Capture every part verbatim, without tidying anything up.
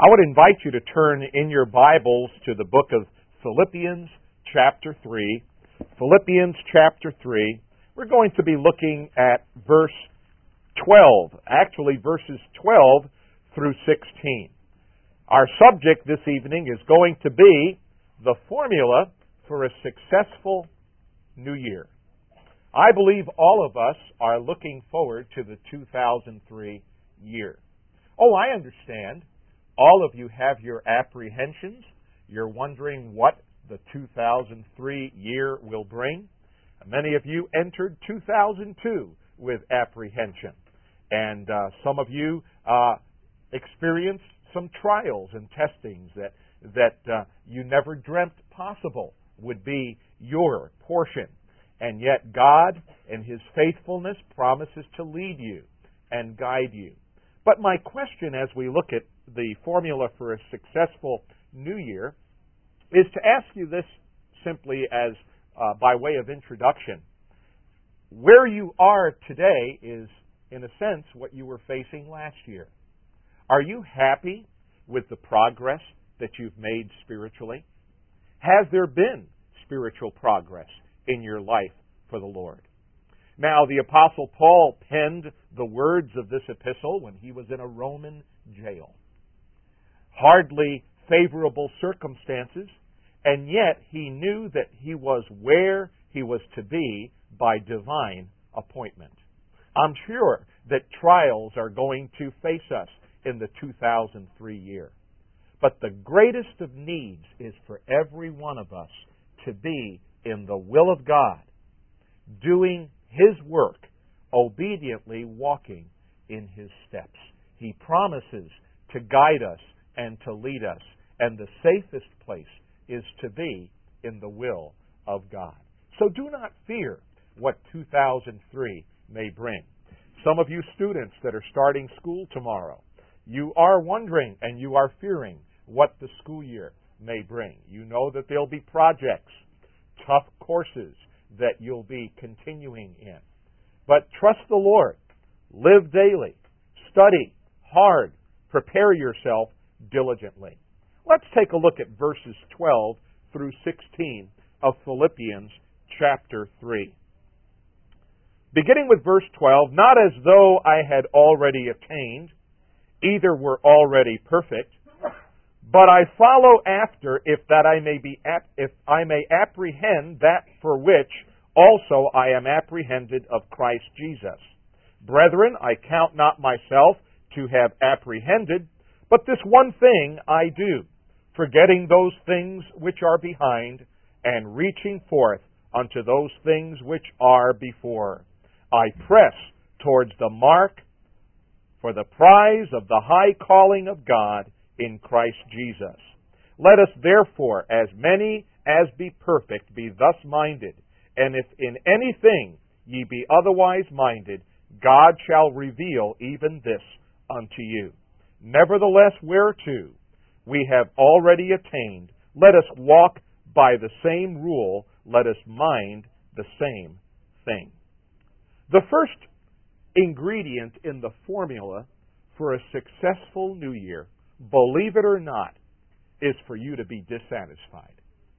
I would invite you to turn in your Bibles to the book of Philippians chapter three. Philippians chapter three. We're going to be looking at verse twelve, actually verses twelve through sixteen. Our subject this evening is going to be the formula for a successful new year. I believe all of us are looking forward to the two thousand three year. Oh, I understand. All of you have your apprehensions. You're wondering what the two thousand three year will bring. Many of you entered two thousand two with apprehension. And uh, some of you uh, experienced some trials and testings that, that uh, you never dreamt possible would be your portion. And yet God, in His faithfulness, promises to lead you and guide you. But my question as we look at the formula for a successful new year is to ask you this simply as uh, by way of introduction. Where you are today is, in a sense, what you were facing last year. Are you happy with the progress that you've made spiritually? Has there been spiritual progress in your life for the Lord? Now, the Apostle Paul penned the words of this epistle when he was in a Roman jail. Hardly favorable circumstances, and yet he knew that he was where he was to be by divine appointment. I'm sure that trials are going to face us in the two thousand three year. But the greatest of needs is for every one of us to be in the will of God, doing His work, obediently walking in His steps. He promises to guide us and to lead us, and the safest place is to be in the will of God. So do not fear what two thousand three may bring. Some of you students that are starting school tomorrow, you are wondering and you are fearing what the school year may bring. You know that there'll be projects, tough courses that you'll be continuing in. But trust the Lord. Live daily. Study hard. Prepare yourself diligently. Let's take a look at verses twelve through sixteen of Philippians chapter three. Beginning with verse twelve, not as though I had already attained, either were already perfect, but I follow after, if that I may be, if I may apprehend that for which also I am apprehended of Christ Jesus. Brethren, I count not myself to have apprehended, but this one thing I do, forgetting those things which are behind, and reaching forth unto those things which are before. I press towards the mark for the prize of the high calling of God in Christ Jesus. Let us therefore, as many as be perfect, be thus minded. And if in anything ye be otherwise minded, God shall reveal even this unto you. Nevertheless, whereto we have already attained, let us walk by the same rule, let us mind the same thing. The first ingredient in the formula for a successful new year, believe it or not, is for you to be dissatisfied.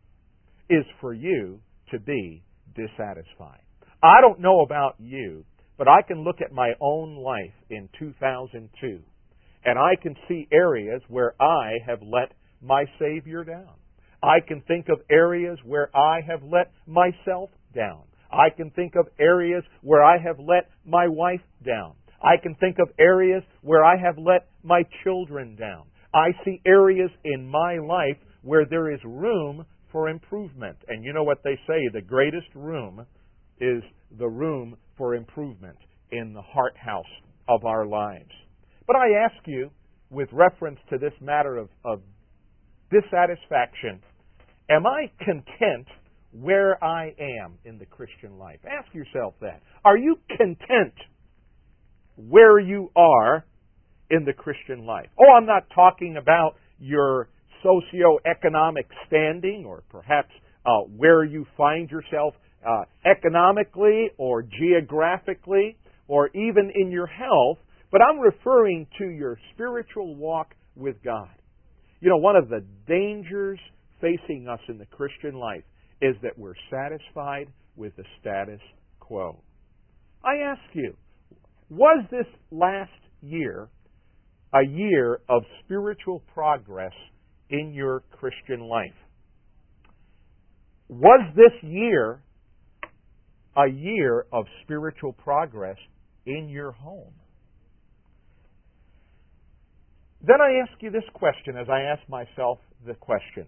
Is for you to be dissatisfied. I don't know about you, but I can look at my own life in two thousand two, and I can see areas where I have let my Savior down. I can think of areas where I have let myself down. I can think of areas where I have let my wife down. I can think of areas where I have let my children down. I see areas in my life where there is room for improvement. And you know what they say, the greatest room is the room for improvement in the heart house of our lives. But I ask you, with reference to this matter of, of dissatisfaction, am I content where I am in the Christian life? Ask yourself that. Are you content where you are in the Christian life? Oh, I'm not talking about your socioeconomic standing or perhaps uh, where you find yourself uh, economically or geographically or even in your health, but I'm referring to your spiritual walk with God. You know, one of the dangers facing us in the Christian life is that we're satisfied with the status quo. I ask you, was this last year a year of spiritual progress in your Christian life? Was this year a year of spiritual progress in your home? Then I ask you this question as I ask myself the question.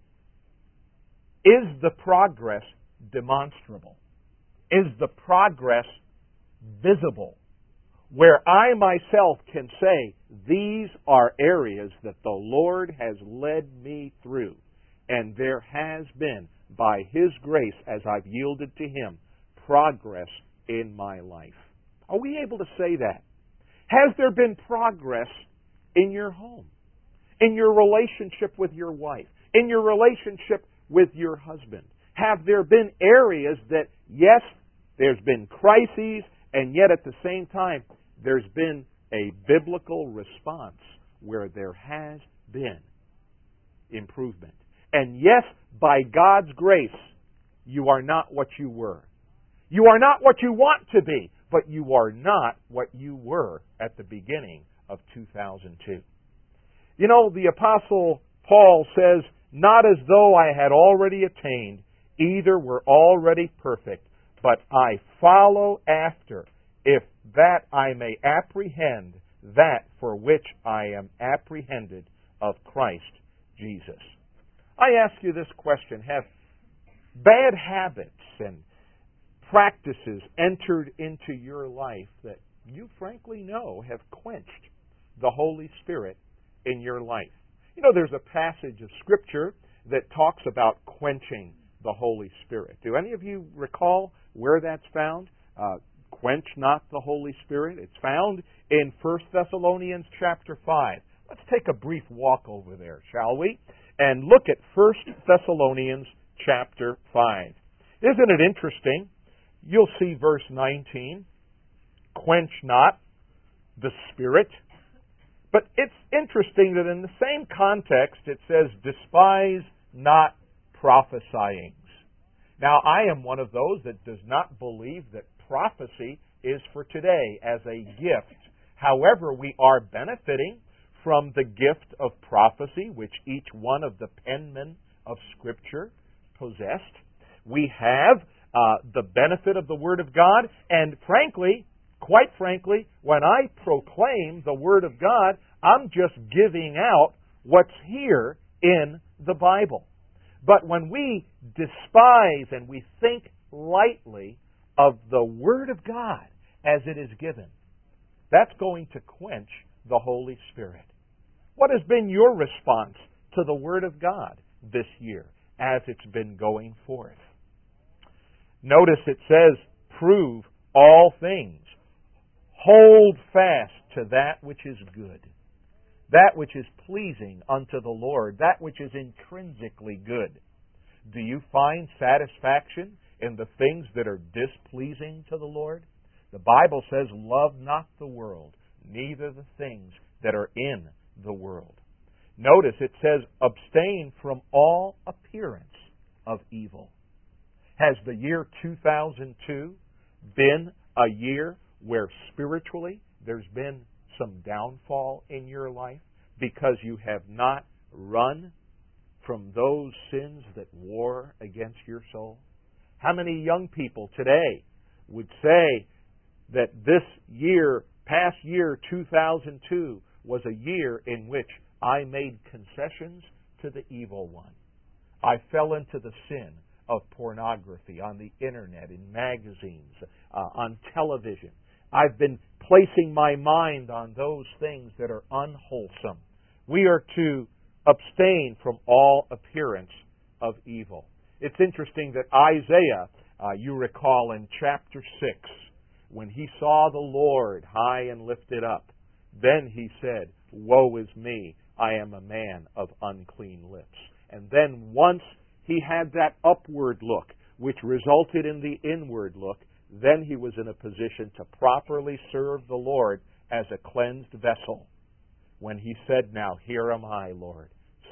Is the progress demonstrable? Is the progress visible? Where I myself can say, these are areas that the Lord has led me through, and there has been, by His grace, as I've yielded to Him, progress in my life. Are we able to say that? Has there been progress in your home, in your relationship with your wife, in your relationship with your husband? Have there been areas that, yes, there's been crises, and yet at the same time, there's been a biblical response where there has been improvement? And yes, by God's grace, you are not what you were. You are not what you want to be, but you are not what you were at the beginning of two thousand two. You know, the Apostle Paul says, not as though I had already attained, either were already perfect, but I follow after, if that I may apprehend that for which I am apprehended of Christ Jesus. I ask you this question. Have bad habits and practices entered into your life that you frankly know have quenched the Holy Spirit in your life? You know, there's a passage of Scripture that talks about quenching the Holy Spirit. Do any of you recall where that's found? Uh, quench not the Holy Spirit. It's found in First Thessalonians chapter five. Let's take a brief walk over there, shall we? And look at First Thessalonians chapter five. Isn't it interesting? You'll see verse nineteen. Quench not the Spirit. But it's interesting that in the same context it says, despise not prophesyings. Now, I am one of those that does not believe that prophecy is for today as a gift. However, we are benefiting from the gift of prophecy, which each one of the penmen of Scripture possessed. We have uh, the benefit of the Word of God, and frankly, quite frankly, when I proclaim the Word of God, I'm just giving out what's here in the Bible. But when we despise and we think lightly of the Word of God as it is given, that's going to quench the Holy Spirit. What has been your response to the Word of God this year as it's been going forth? Notice it says, prove all things. Hold fast to that which is good, that which is pleasing unto the Lord, that which is intrinsically good. Do you find satisfaction in the things that are displeasing to the Lord? The Bible says, love not the world, neither the things that are in the world. Notice it says, abstain from all appearance of evil. Has the year two thousand two been a year where spiritually there's been some downfall in your life because you have not run from those sins that war against your soul? How many young people today would say that this year, past year two thousand two, was a year in which I made concessions to the evil one? I fell into the sin of pornography on the internet, in magazines, uh, on television. I've been placing my mind on those things that are unwholesome. We are to abstain from all appearance of evil. It's interesting that Isaiah, uh, you recall in chapter six, when he saw the Lord high and lifted up, then he said, woe is me, I am a man of unclean lips. And then once he had that upward look, which resulted in the inward look, then he was in a position to properly serve the Lord as a cleansed vessel. When he said, now here am I, Lord,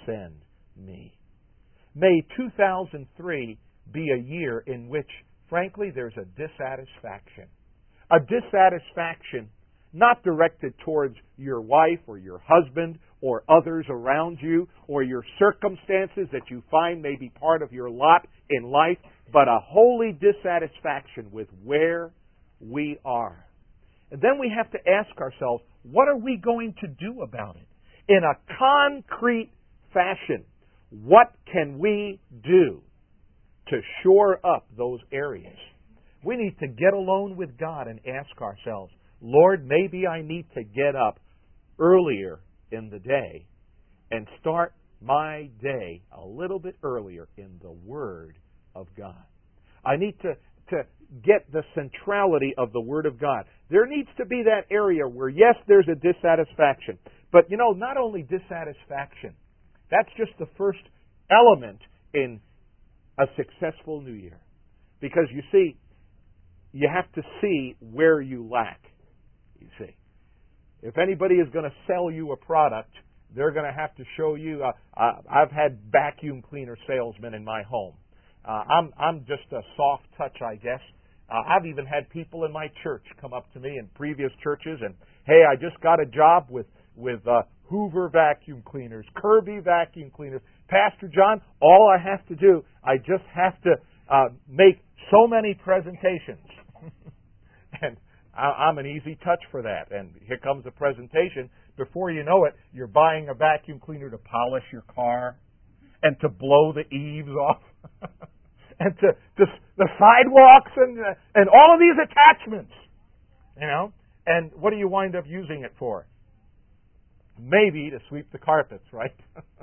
send me. May two thousand three be a year in which, frankly, there's a dissatisfaction. A dissatisfaction not directed towards your wife or your husband or others around you or your circumstances that you find may be part of your lot in life, but a holy dissatisfaction with where we are. And then we have to ask ourselves, what are we going to do about it? In a concrete fashion, what can we do to shore up those areas? We need to get alone with God and ask ourselves, Lord, maybe I need to get up earlier in the day and start my day a little bit earlier in the Word of God. I need to, to get the centrality of the Word of God. There needs to be that area where, yes, there's a dissatisfaction. But, you know, not only dissatisfaction. That's just the first element in a successful New Year. Because, you see, you have to see where you lack. You see, if anybody is going to sell you a product, they're going to have to show you. Uh, uh, I've had vacuum cleaner salesmen in my home. Uh, I'm I'm just a soft touch, I guess. Uh, I've even had people in my church come up to me in previous churches and, hey, I just got a job with with uh, Hoover vacuum cleaners, Kirby vacuum cleaners. Pastor John, all I have to do, I just have to uh, make so many presentations. And I'm an easy touch for that. And here comes a presentation. Before you know it, you're buying a vacuum cleaner to polish your car and to blow the eaves off and to, to the sidewalks and uh, and all of these attachments, you know. And what do you wind up using it for? Maybe to sweep the carpets, right?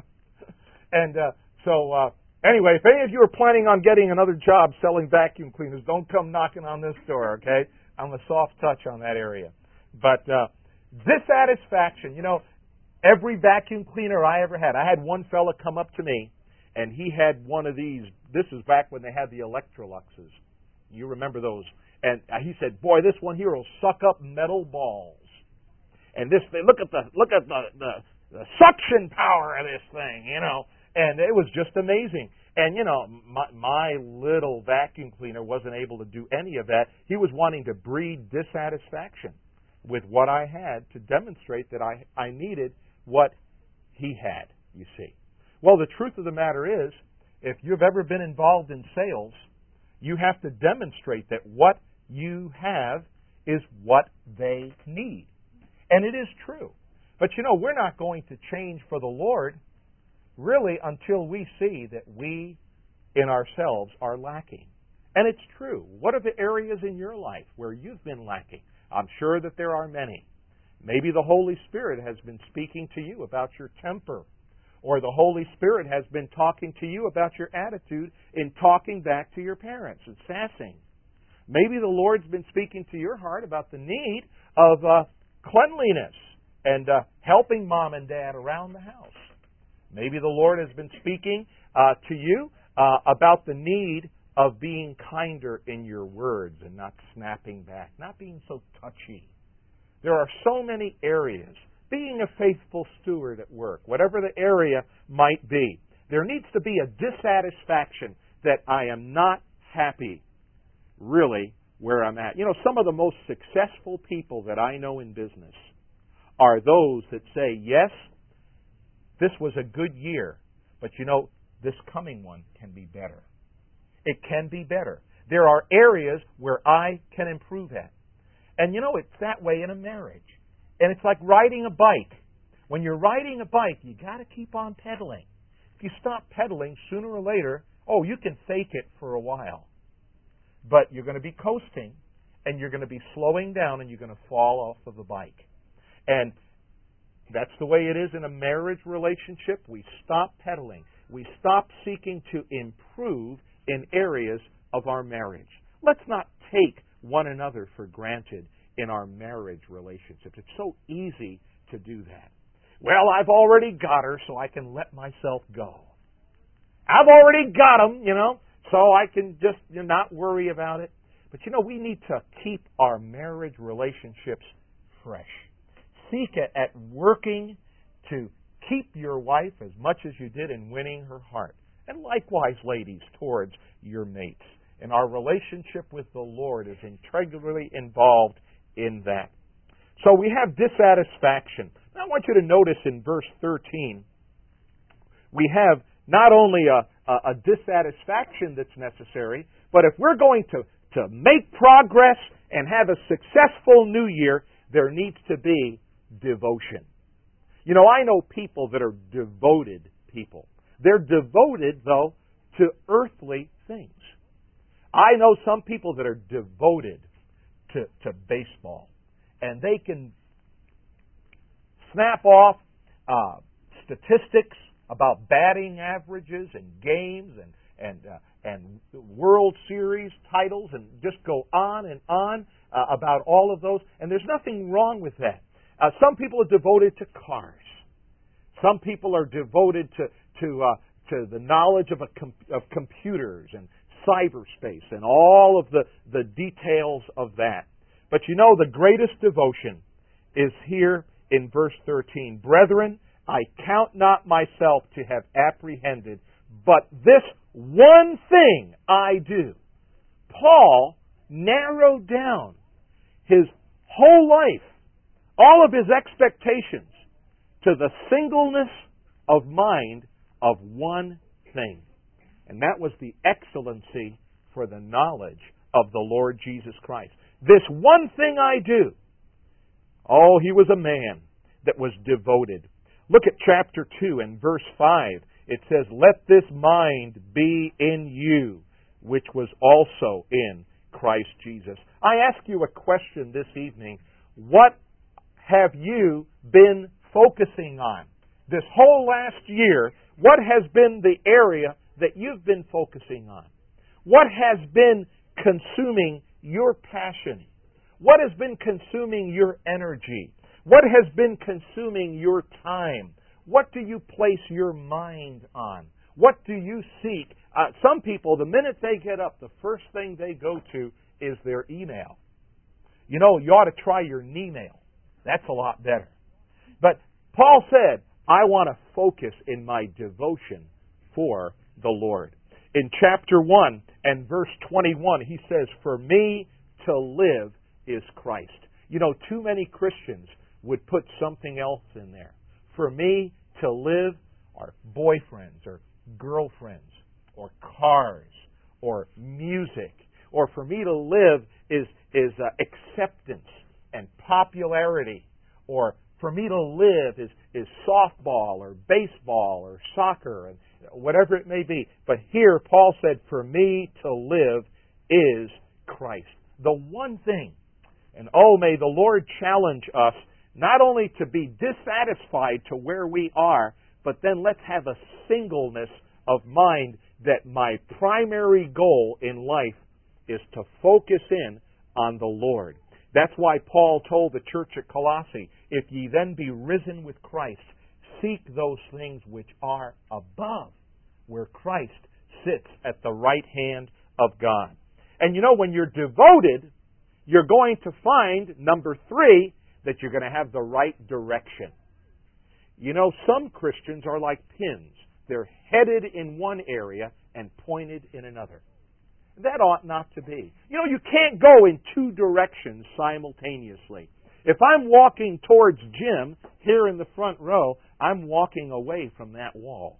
and uh, so uh, anyway, if any of you are planning on getting another job selling vacuum cleaners, don't come knocking on this door, okay? I'm a soft touch on that area. But uh, dissatisfaction, you know, every vacuum cleaner I ever had, I had one fella come up to me, and he had one of these. This is back when they had the Electroluxes. You remember those. And he said, boy, this one here will suck up metal balls. And this thing, look at the look at the, the, the suction power of this thing, you know. And it was just amazing. And, you know, my, my little vacuum cleaner wasn't able to do any of that. He was wanting to breed dissatisfaction with what I had to demonstrate that I, I needed what he had, you see. Well, the truth of the matter is, if you've ever been involved in sales, you have to demonstrate that what you have is what they need. And it is true. But, you know, we're not going to change for the Lord really until we see that we in ourselves are lacking. And it's true. What are the areas in your life where you've been lacking? I'm sure that there are many. Maybe the Holy Spirit has been speaking to you about your temper, or the Holy Spirit has been talking to you about your attitude in talking back to your parents and sassing. Maybe the Lord's been speaking to your heart about the need of uh, cleanliness and uh, helping mom and dad around the house. Maybe the Lord has been speaking uh, to you uh, about the need of being kinder in your words and not snapping back, not being so touchy. There are so many areas. Being a faithful steward at work, whatever the area might be, there needs to be a dissatisfaction that I am not happy really where I'm at. You know, some of the most successful people that I know in business are those that say, yes, this was a good year, but you know, this coming one can be better. It can be better. There are areas where I can improve at. And you know, it's that way in a marriage. And it's like riding a bike. When you're riding a bike, you got to keep on pedaling. If you stop pedaling, sooner or later, oh, you can fake it for a while. But you're going to be coasting, and you're going to be slowing down, and you're going to fall off of the bike. And that's the way it is in a marriage relationship. We stop pedaling. We stop seeking to improve in areas of our marriage. Let's not take one another for granted in our marriage relationships. It's so easy to do that. Well, I've already got her, so I can let myself go. I've already got him, you know, so I can just you know, not worry about it. But, you know, we need to keep our marriage relationships fresh. Seek at working to keep your wife as much as you did in winning her heart. And likewise, ladies, towards your mates. And our relationship with the Lord is integrally involved in that. So we have dissatisfaction. Now I want you to notice in verse thirteen, we have not only a, a, a dissatisfaction that's necessary, but if we're going to, to make progress and have a successful new year, there needs to be devotion. You know, I know people that are devoted people. They're devoted, though, to earthly things. I know some people that are devoted to, to baseball. And they can snap off uh, statistics about batting averages and games and and uh, and World Series titles and just go on and on uh, about all of those. And there's nothing wrong with that. Uh, some people are devoted to cars. Some people are devoted to to uh, to the knowledge of a com- of computers and cyberspace and all of the, the details of that. But you know, the greatest devotion is here in verse thirteen. Brethren, I count not myself to have apprehended, but this one thing I do. Paul narrowed down his whole life, all of his expectations, to the singleness of mind of one thing. And that was the excellency for the knowledge of the Lord Jesus Christ. This one thing I do. Oh, he was a man that was devoted. Look at chapter two and verse five. It says, let this mind be in you, which was also in Christ Jesus. I ask you a question this evening. What have you been focusing on? This whole last year, what has been the area that you've been focusing on? What has been consuming your passion? What has been consuming your energy? What has been consuming your time? What do you place your mind on? What do you seek? Uh, some people, the minute they get up, the first thing they go to is their email. You know, you ought to try your knee-mail. That's a lot better. But Paul said, I want to focus in my devotion for the Lord. In chapter one and verse twenty-one, he says, for me to live is Christ. You know, too many Christians would put something else in there. For me to live are boyfriends or girlfriends or cars or music. Or for me to live is, is uh, acceptance and popularity. Or for me to live is, is softball or baseball or soccer and whatever it may be. But here Paul said, for me to live is Christ. The one thing. And oh, may the Lord challenge us not only to be dissatisfied to where we are, but then let's have a singleness of mind that my primary goal in life is to focus in on the Lord. That's why Paul told the church at Colossae, if ye then be risen with Christ, seek those things which are above, where Christ sits at the right hand of God. And you know, when you're devoted, you're going to find, number three, that you're going to have the right direction. You know, some Christians are like pins. They're headed in one area and pointed in another. That ought not to be. You know, you can't go in two directions simultaneously. If I'm walking towards Jim here in the front row, I'm walking away from that wall.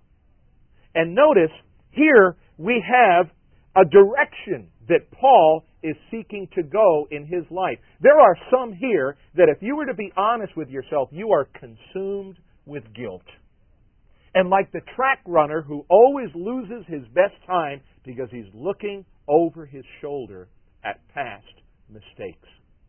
And notice, here we have a direction that Paul is seeking to go in his life. There are some here that if you were to be honest with yourself, you are consumed with guilt. And like the track runner who always loses his best time because he's looking over his shoulder at past mistakes.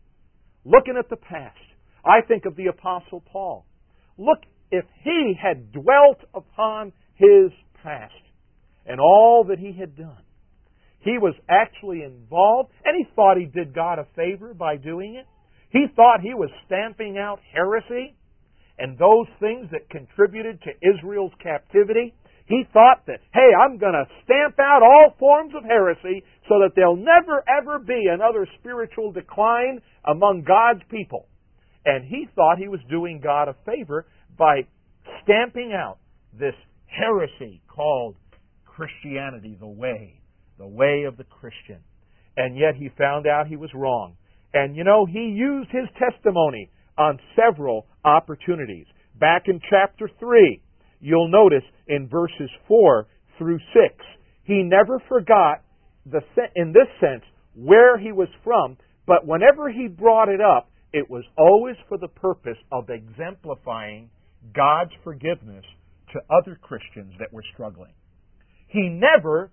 Looking at the past, I think of the Apostle Paul. Look, if he had dwelt upon his past and all that he had done, he was actually involved, and he thought he did God a favor by doing it. He thought he was stamping out heresy and those things that contributed to Israel's captivity. He thought that, hey, I'm going to stamp out all forms of heresy so that there'll never, ever be another spiritual decline among God's people. And he thought he was doing God a favor by stamping out this heresy called Christianity, the way, the way of the Christian. And yet he found out he was wrong. And you know, he used his testimony on several opportunities. Back in chapter three, you'll notice in verses four through six, he never forgot, the in this sense, where he was from, but whenever he brought it up, it was always for the purpose of exemplifying God's forgiveness to other Christians that were struggling. He never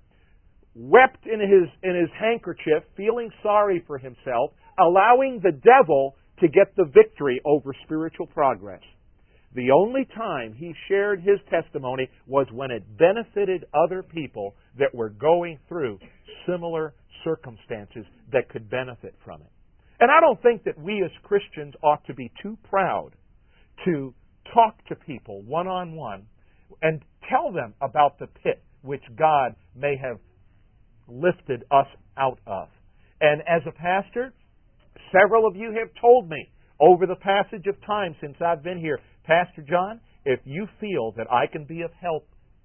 wept in his, in his handkerchief, feeling sorry for himself, allowing the devil to get the victory over spiritual progress. The only time he shared his testimony was when it benefited other people that were going through similar circumstances that could benefit from it. And I don't think that we as Christians ought to be too proud to talk to people one-on-one and tell them about the pit which God may have lifted us out of. And as a pastor, several of you have told me over the passage of time since I've been here, Pastor John, if you feel that I can be of help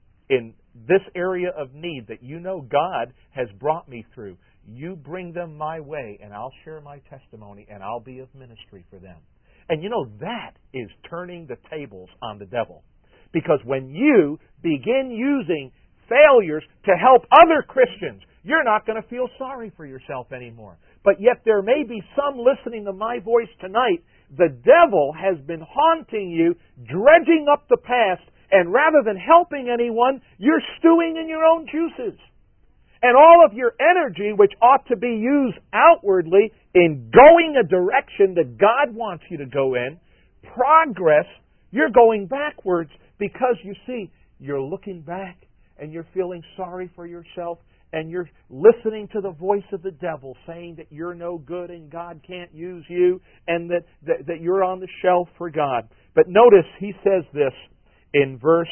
in this area of need that you know God has brought me through, you bring them my way and I'll share my testimony and I'll be of ministry for them. And you know, that is turning the tables on the devil. Because when you begin using failures to help other Christians, you're not going to feel sorry for yourself anymore. But yet there may be some listening to my voice tonight. The devil has been haunting you, dredging up the past, and rather than helping anyone, you're stewing in your own juices. And all of your energy, which ought to be used outwardly in going a direction that God wants you to go in, progress, you're going backwards because, you see, you're looking back and you're feeling sorry for yourself and you're listening to the voice of the devil saying that you're no good and God can't use you and that, that, that you're on the shelf for God. But notice he says this in verse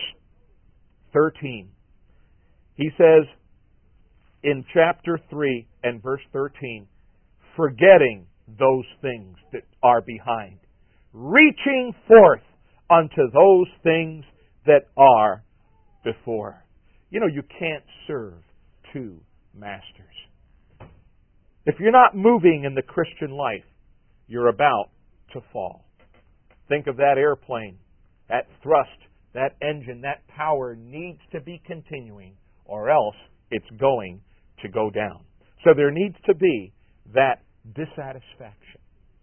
thirteen. He says in chapter three and verse thirteen, forgetting those things that are behind, reaching forth unto those things that are before. You know, you can't serve two masters. If you're not moving in the Christian life, you're about to fall. Think of that airplane, that thrust, that engine, that power needs to be continuing, or else it's going to go down. So there needs to be that dissatisfaction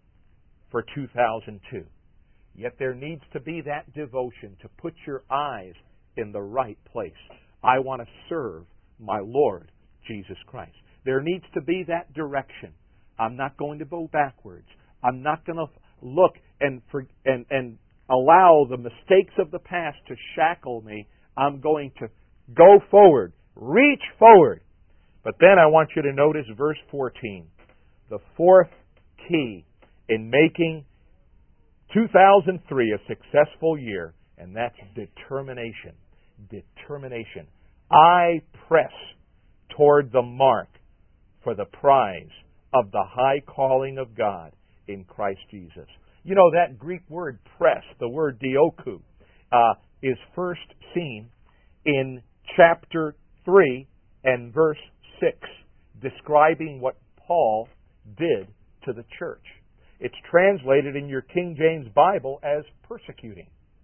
for two thousand two. Yet there needs to be that devotion to put your eyes in the right place. I want to serve my Lord Jesus Christ. There needs to be that direction. I'm not going to go backwards. I'm not going to look and, for, and, and allow the mistakes of the past to shackle me. I'm going to go forward, reach forward. But then I want you to notice verse fourteen, the fourth key in making two thousand three a successful year, and that's determination. Determination. I press toward the mark for the prize of the high calling of God in Christ Jesus. You know, that Greek word press, the word dioku, uh, is first seen in chapter three and verse six, describing what Paul did to the church. It's translated in your King James Bible as persecuting.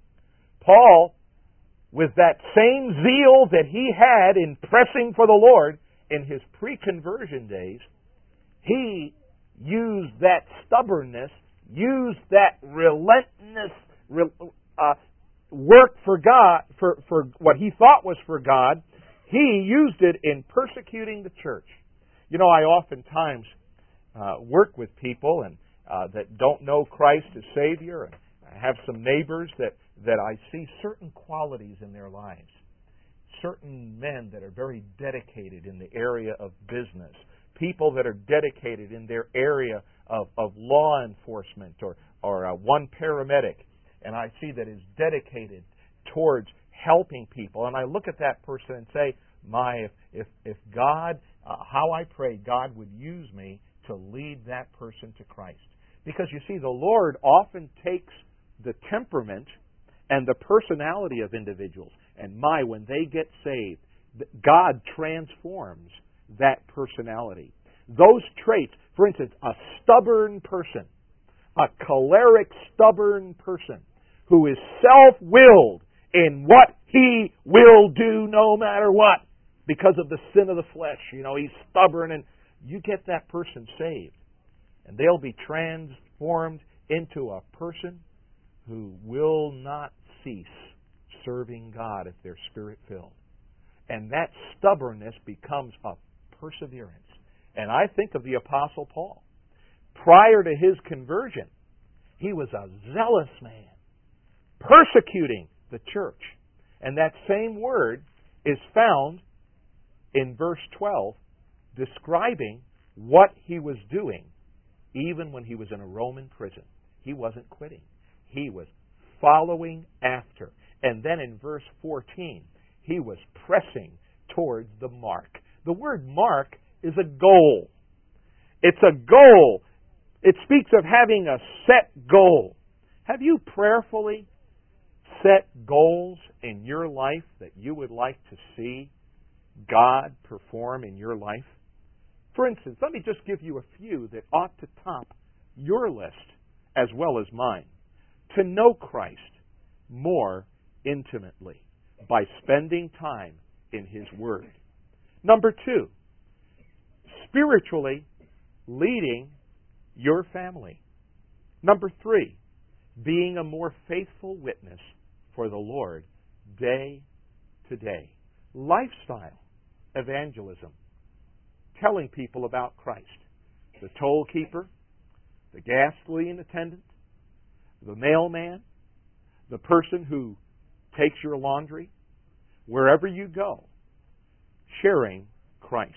Paul, with that same zeal that he had in pressing for the Lord in his pre-conversion days, he used that stubbornness, used that relentless uh, work for God, for, for what he thought was for God. He used it in persecuting the church. You know, I oftentimes uh, work with people and uh, that don't know Christ as Savior, and I have some neighbors that, that I see certain qualities in their lives. Certain men that are very dedicated in the area of business. People that are dedicated in their area of, of law enforcement or, or uh, one paramedic. And I see that is dedicated towards helping people. And I look at that person and say, my, if, if, if God, uh, how I pray God would use me to lead that person to Christ. Because you see, the Lord often takes the temperament and the personality of individuals. And my, when they get saved, God transforms that personality. Those traits, for instance, a stubborn person, a choleric, stubborn person who is self-willed in what he will do no matter what because of the sin of the flesh. You know, he's stubborn, and you get that person saved, and they'll be transformed into a person who will not cease serving God if they're Spirit-filled. And that stubbornness becomes a perseverance. And I think of the Apostle Paul. Prior to his conversion, he was a zealous man, persecuting the church. And that same word is found in verse twelve, describing what he was doing even when he was in a Roman prison. He wasn't quitting. He was following after. And then in verse fourteen, he was pressing towards the mark. The word mark is a goal. It's a goal. It speaks of having a set goal. Have you prayerfully set goals in your life that you would like to see God perform in your life? For instance, let me just give you a few that ought to top your list as well as mine. To know Christ more intimately by spending time in His Word. Number two, spiritually leading your family. Number three, being a more faithful witness for the Lord day to day. Lifestyle evangelism. Telling people about Christ. The toll keeper, the gasoline attendant, the mailman, the person who takes your laundry, wherever you go, sharing Christ.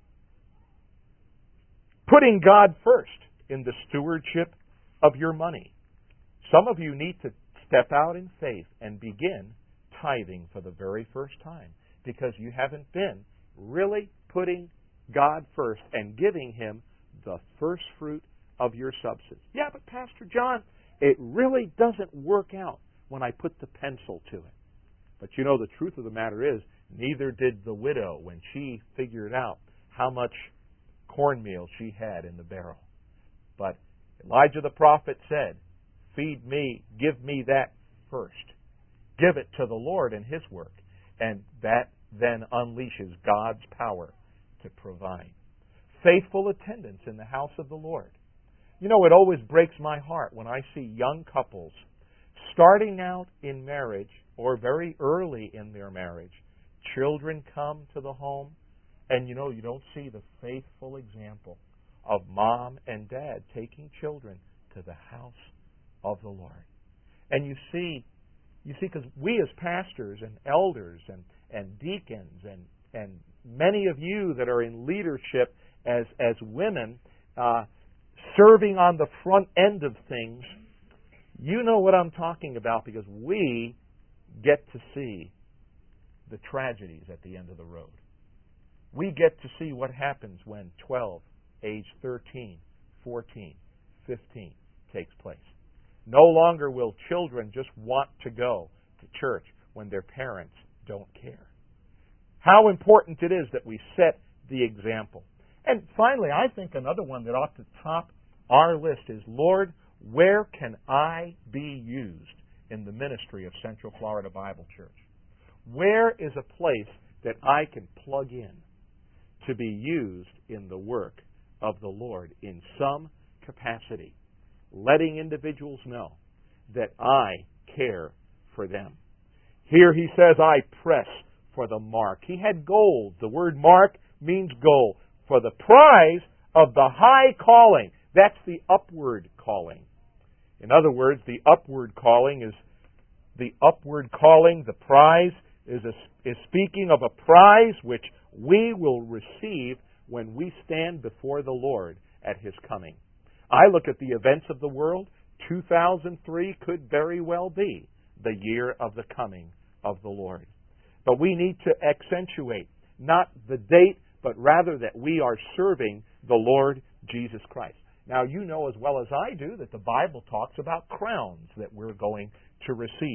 Putting God first in the stewardship of your money. Some of you need to step out in faith and begin tithing for the very first time because you haven't been really putting God first and giving Him the first fruit of your substance. Yeah, but Pastor John, it really doesn't work out when I put the pencil to it. But you know, the truth of the matter is, neither did the widow when she figured out how much cornmeal she had in the barrel. But Elijah the prophet said, feed me, give me that first. Give it to the Lord and His work. And that then unleashes God's power to provide. Faithful attendance in the house of the Lord. You know, it always breaks my heart when I see young couples starting out in marriage or very early in their marriage. Children come to the home, and you know, you don't see the faithful example of mom and dad taking children to the house of the Lord. And you see, you see, because we as pastors and elders and, and deacons and, and many of you that are in leadership as, as women, uh, serving on the front end of things, you know what I'm talking about because we get to see the tragedies at the end of the road. We get to see what happens when twelve, age thirteen, fourteen, fifteen takes place. No longer will children just want to go to church when their parents don't care. How important it is that we set the example. And finally, I think another one that ought to top our list is, Lord, where can I be used in the ministry of Central Florida Bible Church? Where is a place that I can plug in to be used in the work of the Lord in some capacity, letting individuals know that I care for them? Here he says, I press for the mark. He had gold. The word mark means goal. For the prize of the high calling. That's the upward calling. In other words, the upward calling is the upward calling, the prize, is, a, is speaking of a prize which we will receive when we stand before the Lord at His coming. I look at the events of the world. two thousand three could very well be the year of the coming of the Lord. But we need to accentuate not the date, but rather that we are serving the Lord Jesus Christ. Now, you know as well as I do that the Bible talks about crowns that we're going to receive.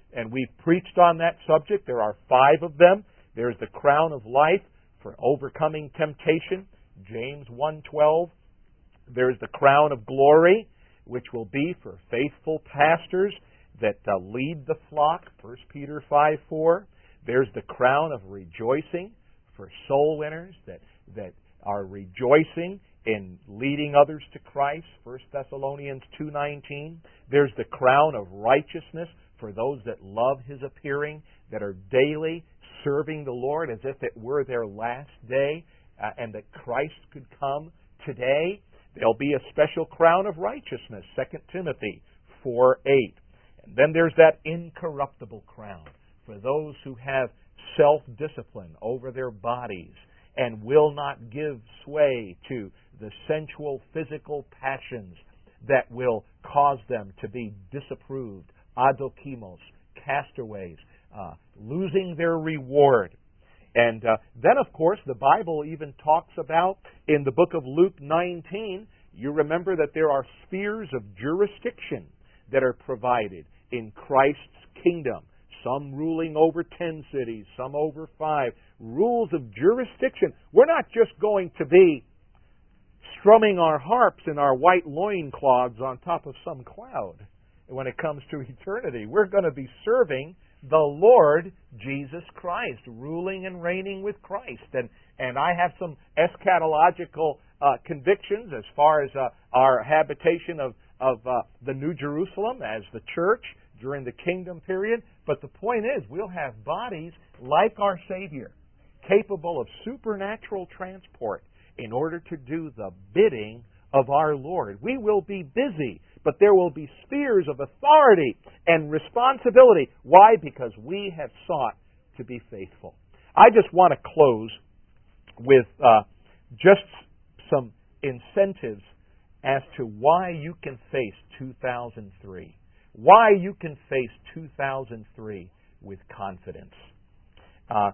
and we've preached on that subject. There are five of them. There's the crown of life for overcoming temptation, James one twelve. There's the crown of glory, which will be for faithful pastors that uh, lead the flock, First Peter five four. There's the crown of rejoicing for soul winners that, that are rejoicing in leading others to Christ, First Thessalonians two nineteen. There's the crown of righteousness for those that love His appearing, that are daily serving the Lord as if it were their last day, uh, and that Christ could come today. There'll be a special crown of righteousness, Second Timothy four eight. And then there's that incorruptible crown for those who have self-discipline over their bodies and will not give sway to the sensual physical passions that will cause them to be disapproved, adokimos, castaways, uh, losing their reward. And uh, then, of course, the Bible even talks about, in the book of Luke nineteen, you remember that there are spheres of jurisdiction that are provided in Christ's kingdom. Some ruling over ten cities, some over five. Rules of jurisdiction. We're not just going to be strumming our harps in our white loincloths on top of some cloud when it comes to eternity. We're going to be serving the Lord Jesus Christ, ruling and reigning with Christ. And and I have some eschatological uh, convictions as far as uh, our habitation of, of uh, the New Jerusalem as the church during the kingdom period. But the point is, we'll have bodies like our Savior, capable of supernatural transport in order to do the bidding of our Lord. We will be busy, but there will be spheres of authority and responsibility. Why? Because we have sought to be faithful. I just want to close with uh, just some incentives as to why you can face two thousand three. Why you can face two thousand three with confidence. Uh,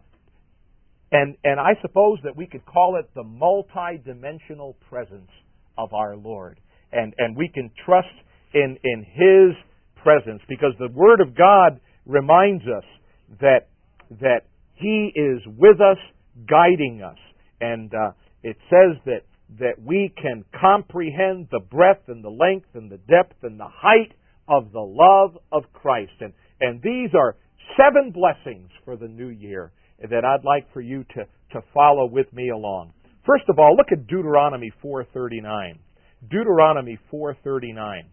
and, and I suppose that we could call it the multi-dimensional presence of our Lord. And, and we can trust in, in His presence, because the Word of God reminds us that, that He is with us, guiding us. And uh, it says that, that we can comprehend the breadth and the length and the depth and the height of the love of Christ. And, and these are seven blessings for the new year that I'd like for you to, to follow with me along. First of all, look at Deuteronomy four thirty-nine. Deuteronomy four thirty-nine.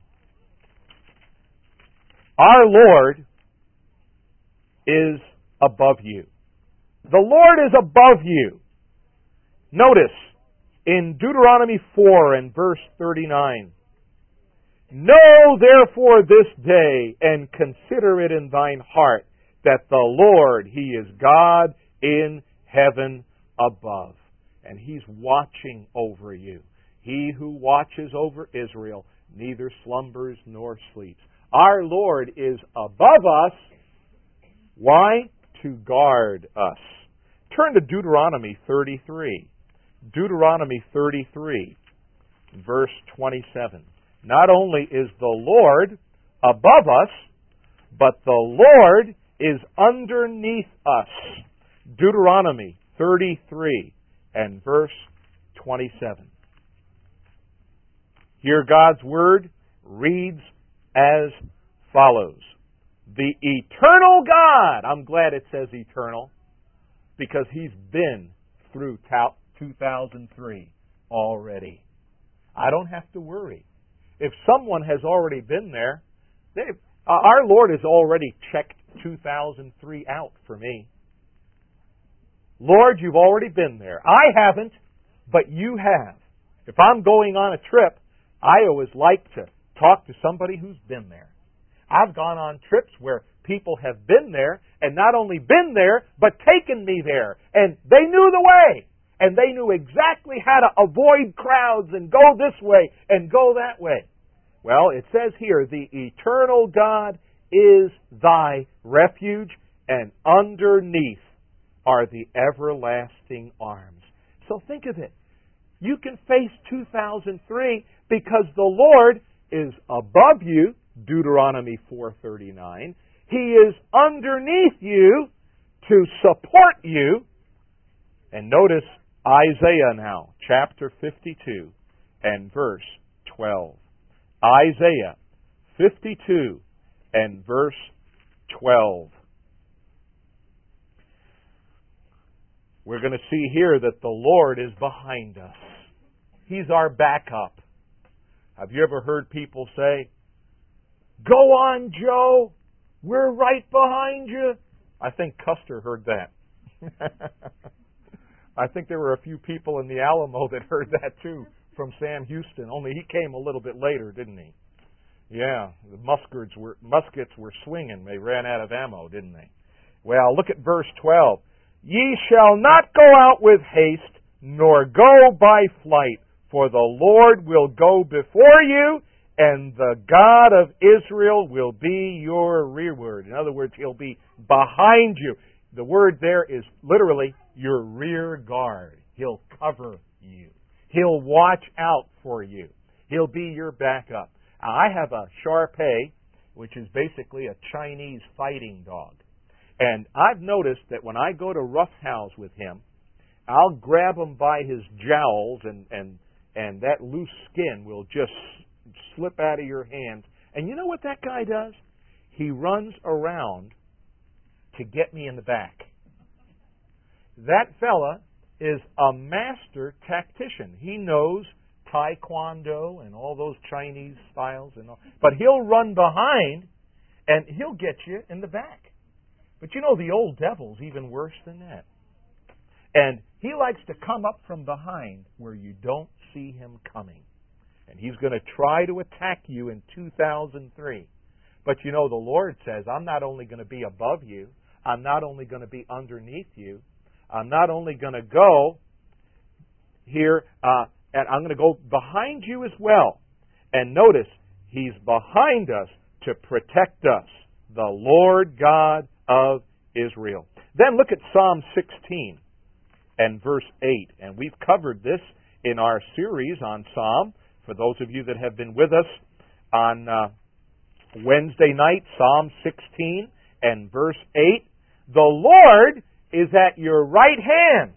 Our Lord is above you. The Lord is above you. Notice in Deuteronomy four and verse thirty-nine, know therefore this day and consider it in thine heart that the Lord, He is God in heaven above. And He's watching over you. He who watches over Israel neither slumbers nor sleeps. Our Lord is above us. Why? To guard us. Turn to Deuteronomy thirty-three. Deuteronomy thirty-three, verse twenty-seven. Not only is the Lord above us, but the Lord is underneath us. Deuteronomy thirty-three and verse twenty-seven. Here God's Word reads as follows. The eternal God, I'm glad it says eternal, because He's been through two thousand three already. I don't have to worry. If someone has already been there, they've, uh, our Lord has already checked two thousand three out for me. Lord, you've already been there. I haven't, but you have. If I'm going on a trip, I always like to talk to somebody who's been there. I've gone on trips where people have been there, and not only been there, but taken me there. And they knew the way. And they knew exactly how to avoid crowds and go this way and go that way. Well, it says here, the eternal God is thy refuge, and underneath are the everlasting arms. So think of it. You can face two thousand three because the Lord is above you, Deuteronomy four thirty-nine. He is underneath you to support you. And notice Isaiah now, chapter fifty-two and verse twelve. Isaiah fifty-two and verse twelve. We're going to see here that the Lord is behind us. He's our backup. Have you ever heard people say, "Go on, Joe, we're right behind you"? I think Custer heard that. I think there were a few people in the Alamo that heard that too from Sam Houston, only he came a little bit later, didn't he? Yeah, the muskets were, muskets were swinging. They ran out of ammo, didn't they? Well, look at verse twelve. Ye shall not go out with haste, nor go by flight, for the Lord will go before you, and the God of Israel will be your rearward. In other words, He'll be behind you. The word there is literally your rear guard. He'll cover you. He'll watch out for you. He'll be your backup. I have a Shar-Pei, which is basically a Chinese fighting dog. And I've noticed that when I go to roughhouse with him, I'll grab him by his jowls, and, and, and that loose skin will just slip out of your hands. And you know what that guy does? He runs around to get me in the back. That fella is a master tactician. He knows Taekwondo and all those Chinese styles and all. But he'll run behind and he'll get you in the back. But you know, the old devil's even worse than that. And he likes to come up from behind where you don't see him coming. And he's going to try to attack you in two thousand three. But you know, the Lord says, I'm not only going to be above you, I'm not only going to be underneath you, I'm not only going to go here, uh, and I'm going to go behind you as well. And notice, He's behind us to protect us, the Lord God of Israel. Then look at Psalm sixteen and verse eight. And we've covered this in our series on Psalm. For those of you that have been with us on uh, Wednesday night, Psalm sixteen and verse eight. The Lord is at your right hand.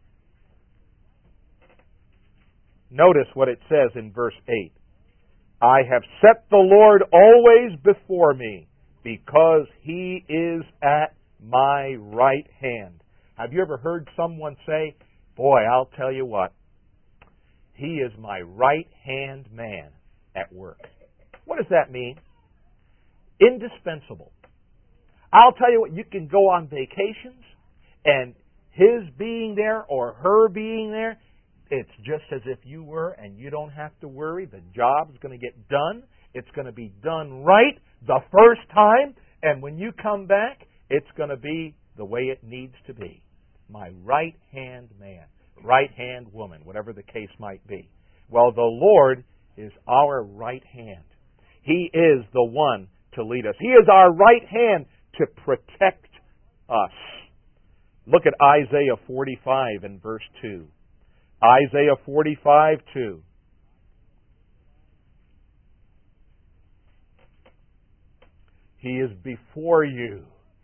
Notice what it says in verse eight. I have set the Lord always before me, because He is at my right hand. Have you ever heard someone say, boy, I'll tell you what, He is my right-hand man at work? What does that mean? Indispensable. I'll tell you what, you can go on vacations, and His being there or her being there, it's just as if you were, and you don't have to worry. The job's going to get done. It's going to be done right the first time, and when you come back, it's going to be the way it needs to be. My right-hand man, right-hand woman, whatever the case might be. Well, the Lord is our right hand. He is the one to lead us. He is our right hand to protect us. Look at Isaiah forty-five and verse two. Isaiah forty-five, two. He is before you.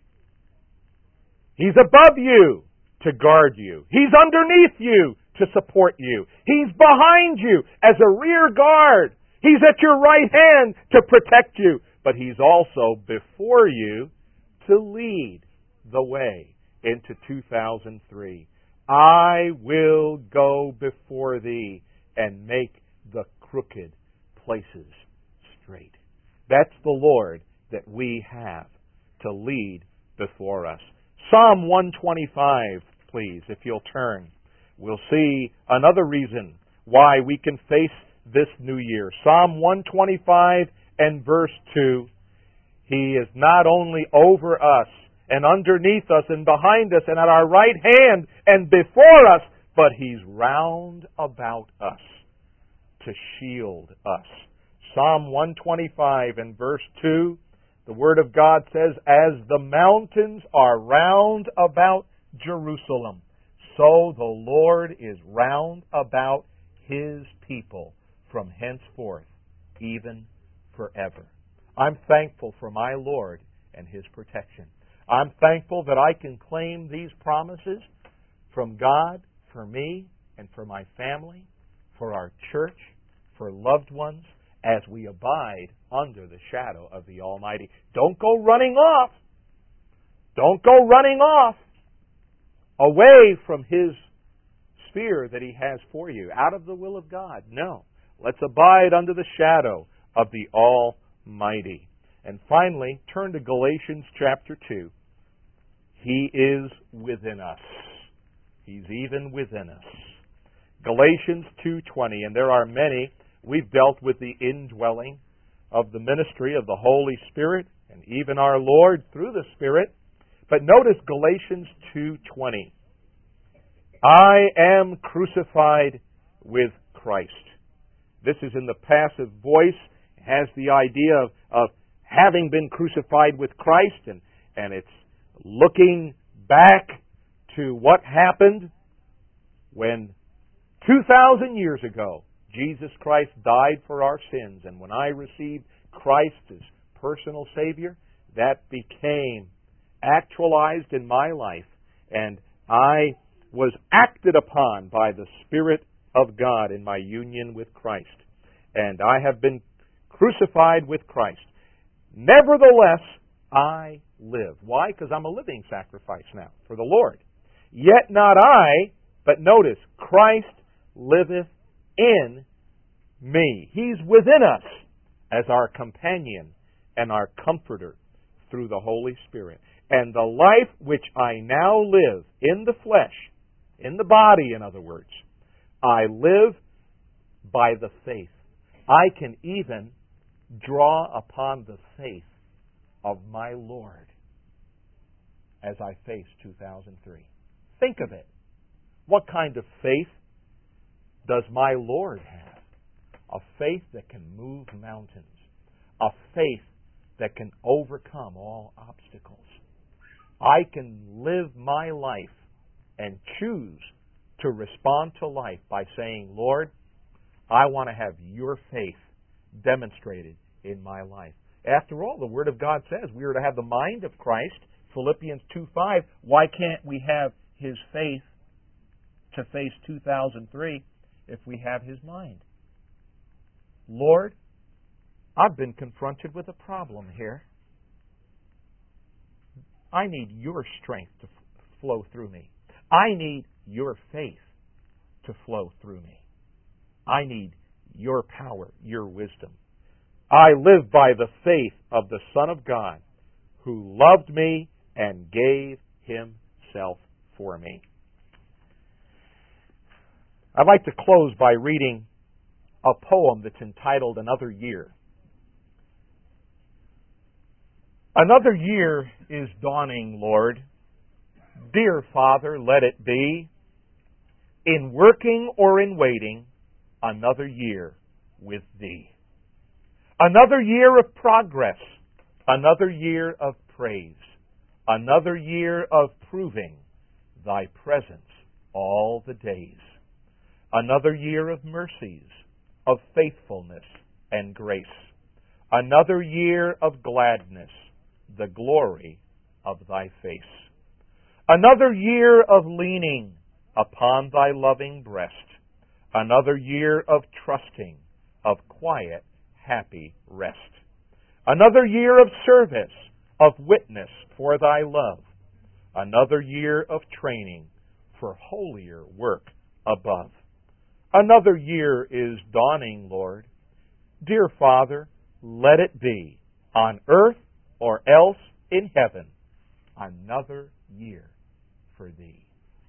He's above you to guard you. He's underneath you to support you. He's behind you as a rear guard. He's at your right hand to protect you. But He's also before you to lead the way into two thousand three. I will go before thee and make the crooked places straight. That's the Lord that we have to lead before us. Psalm one twenty-five, please, if you'll turn. We'll see another reason why we can face this new year. Psalm one twenty-five and verse two. He is not only over us and underneath us and behind us and at our right hand and before us, but He's round about us to shield us. Psalm one twenty-five and verse two, the Word of God says, as the mountains are round about Jerusalem, so the Lord is round about His people from henceforth, even forever. I'm thankful for my Lord and His protection. I'm thankful that I can claim these promises from God for me and for my family, for our church, for loved ones, as we abide under the shadow of the Almighty. Don't go running off. Don't go running off away from His sphere that He has for you, out of the will of God. No. Let's abide under the shadow of the Almighty. And finally, turn to Galatians chapter two. He is within us. He's even within us. Galatians two twenty, and there are many. We've dealt with the indwelling of the ministry of the Holy Spirit and even our Lord through the Spirit. But notice Galatians two twenty. I am crucified with Christ. This is in the passive voice. It has the idea of, of having been crucified with Christ, and, and it's looking back to what happened when two thousand years ago Jesus Christ died for our sins. And when I received Christ as personal Savior, that became actualized in my life. And I was acted upon by the Spirit of God in my union with Christ. And I have been crucified with Christ. Nevertheless, I live. Why? Because I'm a living sacrifice now for the Lord. Yet not I, but notice, Christ liveth in me. He's within us as our companion and our comforter through the Holy Spirit. And the life which I now live in the flesh, in the body, in other words, I live by the faith. I can even draw upon the faith of my Lord as I face two thousand three. Think of it. What kind of faith does my Lord have? A faith that can move mountains. A faith that can overcome all obstacles. I can live my life and choose to respond to life by saying, Lord, I want to have your faith demonstrated in my life. After all, the Word of God says we are to have the mind of Christ, Philippians two five. Why can't we have His faith to face two thousand three if we have His mind? Lord, I've been confronted with a problem here. I need your strength to f- flow through me. I need your faith to flow through me. I need your power, your wisdom. I live by the faith of the Son of God who loved me and gave Himself for me. I'd like to close by reading a poem that's entitled Another Year. Another year is dawning, Lord. Dear Father, let it be, in working or in waiting, another year with Thee. Another year of progress, another year of praise, another year of proving Thy presence all the days. Another year of mercies, of faithfulness and grace. Another year of gladness, the glory of Thy face. Another year of leaning upon Thy loving breast. Another year of trusting, of quiet, happy rest. Another year of service, of witness for Thy love. Another year of training for holier work above. Another year is dawning, Lord. Dear Father, let it be, on earth or else in heaven, another year for Thee.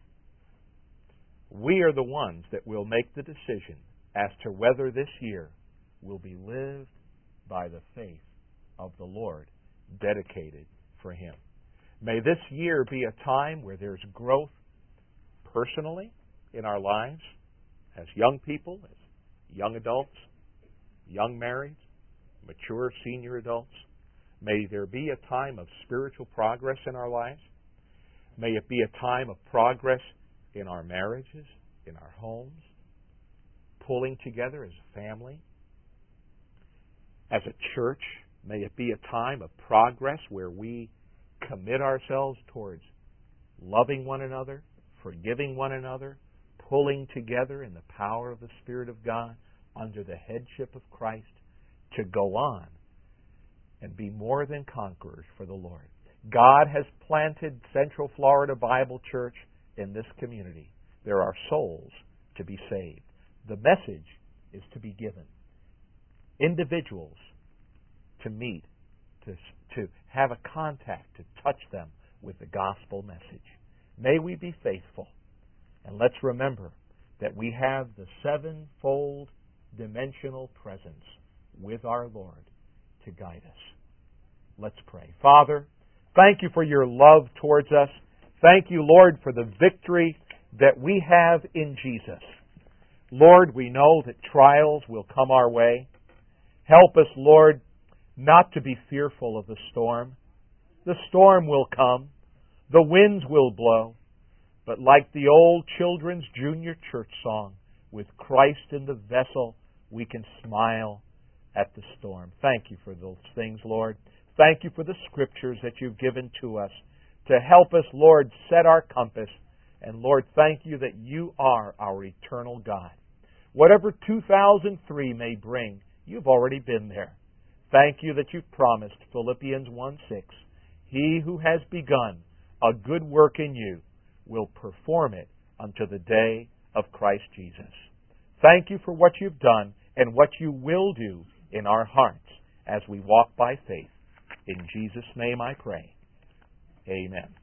We are the ones that will make the decision as to whether this year will be lived by the faith of the Lord, dedicated for Him. May this year be a time where there's growth personally in our lives, as young people, as young adults, young marrieds, mature senior adults. May there be a time of spiritual progress in our lives. May it be a time of progress in our marriages, in our homes, pulling together as a family, as a church, May it be a time of progress where we commit ourselves towards loving one another, forgiving one another, pulling together in the power of the Spirit of God under the headship of Christ to go on and be more than conquerors for the Lord. God has planted Central Florida Bible Church in this community. There are souls to be saved. The message is to be given. Individuals to meet, to, to have a contact, to touch them with the gospel message. May we be faithful. And let's remember that we have the sevenfold dimensional presence with our Lord to guide us. Let's pray. Father, thank you for your love towards us. Thank you, Lord, for the victory that we have in Jesus. Lord, we know that trials will come our way. Help us, Lord, not to be fearful of the storm. The storm will come. The winds will blow. But like the old children's junior church song, with Christ in the vessel, we can smile at the storm. Thank you for those things, Lord. Thank you for the scriptures that you've given to us to help us, Lord, set our compass. And Lord, thank you that you are our eternal God. Whatever two thousand three may bring, you've already been there. Thank you that you've promised, Philippians one six, he who has begun a good work in you will perform it unto the day of Christ Jesus. Thank you for what you've done and what you will do in our hearts as we walk by faith. In Jesus' name I pray. Amen.